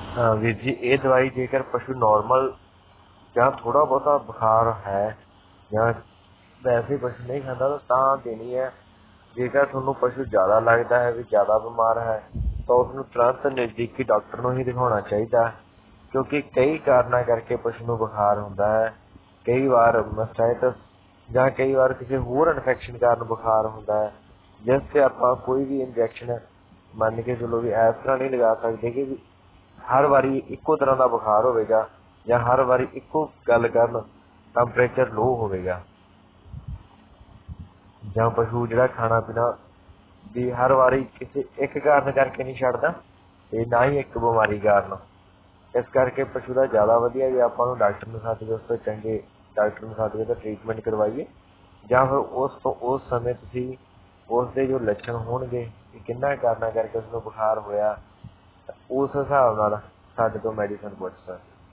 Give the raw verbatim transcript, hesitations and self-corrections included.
हाँ वीर जी, ये दवाई जेकर पशु नॉर्मल ਜਾਂ थोड़ा ਬਹੁਤਾ बुखार है ਜਾਂ वैसे पशु नहीं खाता तो ਤਾਂ देनी है। ਜੇਕਰ ਤੁਹਾਨੂੰ ਪਸ਼ੂ ਜ਼ਿਆਦਾ ਲੱਗਦਾ ਹੈ ਵੀ ਜ਼ਿਆਦਾ ਬਿਮਾਰ ਹੈ ਤਾਂ ਉਸਨੂੰ ਤੁਰੰਤ ਨਜ਼ਦੀਕੀ ਡਾਕਟਰ ਨੂੰ ਹੀ ਦਿਖਾਉਣਾ ਚਾਹੀਦਾ, ਕਿਉਂਕਿ ਕਈ ਕਾਰਨਾਂ ਕਰਕੇ ਪਸ਼ੂ ਨੂੰ ਬੁਖਾਰ ਹੁੰਦਾ ਹੈ। ਕਈ ਵਾਰ ਮਸਟਾਈਟਸ ਜਾਂ ਕਈ ਵਾਰ ਕਿਸੇ ਹੋਰ ਇਨਫੈਕਸ਼ਨ ਕਾਰਨ ਬੁਖਾਰ ਹੁੰਦਾ ਹੈ, ਜਿਸ 'ਤੇ ਆਪਾਂ ਕੋਈ ਵੀ ਇੰਜੈਕਸ਼ਨ ਮੰਨ ਕੇ ਚਲੋ ਵੀ ਇਸ ਤਰ੍ਹਾਂ ਨਹੀਂ ਲਗਾ ਸਕਦੇ ਕਿ ਵੀ ਹਰ ਵਾਰੀ ਇੱਕੋ ਤਰ੍ਹਾਂ ਦਾ ਬੁਖਾਰ ਹੋਵੇਗਾ ਜਾਂ ਹਰ ਵਾਰੀ ਇੱਕੋ ਗੱਲ ਕਰਨ ਟੈਂਪਰੇਚਰ ਲੋ ਹੋਵੇਗਾ, ਜਾਂ ਪਸ਼ੂ ਜਿਹੜਾ ਖਾਣਾ ਪੀਣਾ ਵੀ ਹਰ ਵਾਰੀ ਕਿਸੇ ਇੱਕ ਕਾਰਨ ਕਰਕੇ ਨਹੀਂ ਛੱਡਦਾ ਤੇ ਨਾ ਹੀ ਇੱਕ ਬਿਮਾਰੀ ਕਾਰਨ। ਇਸ ਕਰਕੇ ਪਸ਼ੂ ਦਾ ਜ਼ਿਆਦਾ ਵਧੀਆ ਵੀ ਆਪਾਂ ਨੂੰ ਡਾਕਟਰ ਨੂੰ ਸੱਦ ਕੇ ਉਸ ਤੋਂ ਚੰਗੇ ਡਾਕਟਰ ਨੂੰ ਸੱਦ ਕੇ ਤਾਂ ਟ੍ਰੀਟਮੈਂਟ ਕਰਵਾਈਏ, ਜਾਂ ਫਿਰ ਉਸ ਤੋਂ ਉਸ ਸਮੇਂ ਤੁਸੀਂ ਉਸ ਦੇ ਜੋ ਲੱਛਣ ਹੋਣਗੇ ਕਿ ਕਿੰਨਾ ਕਾਰਨਾਂ ਕਰਕੇ ਉਸਨੂੰ ਬੁਖਾਰ ਹੋਇਆ ਉਸ ਹਿਸਾਬ ਨਾਲ ਸਾਡੇ ਤੋਂ ਮੈਡੀਸਨ ਪੁੱਛ ਸਕਦੇ।